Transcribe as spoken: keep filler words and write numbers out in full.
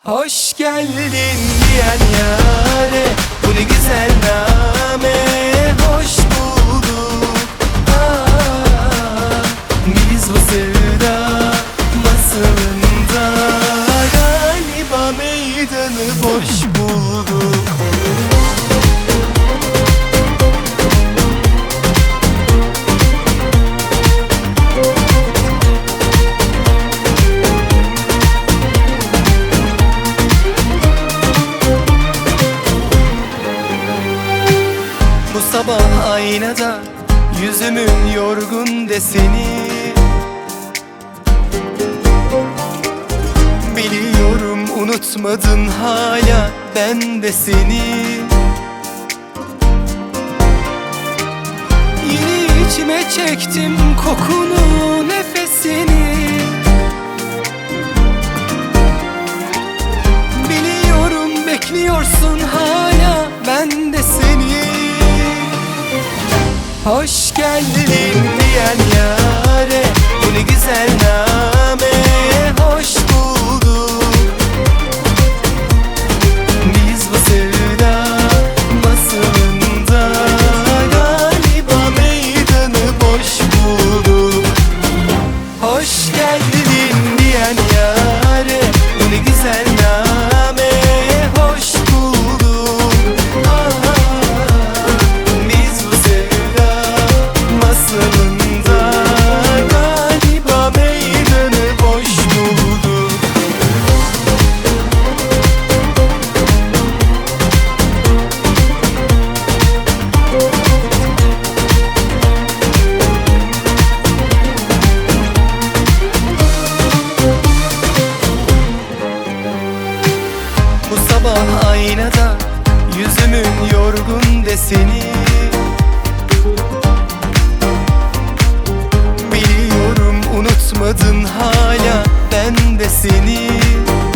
Hoş geldin diyen yâre, bu ne güzel name. Hoş bulduk, ah, biz bu sevda masalında galiba meydanı boş bulduk. Bu sabah aynada yüzümün yorgun deseni, biliyorum unutmadın hala ben de seni. Yine içime çektim kokunu, nefesini. Biliyorum bekliyorsun hala ben de seni. Hoş geldin diyen yâre, bu ne güzel name. Hoş bulduk, biz bu sevda masalında galiba meydanı boş bulduk. Hoş geldin diyen yâre, bu ne güzel name. Hoş bulduk, ah, biz bu sevda masalında galiba meydanı boş bulduk. Bu sabah aynada yüzümün yorgun deseni, biliyorum unutmadın hala ben de seni.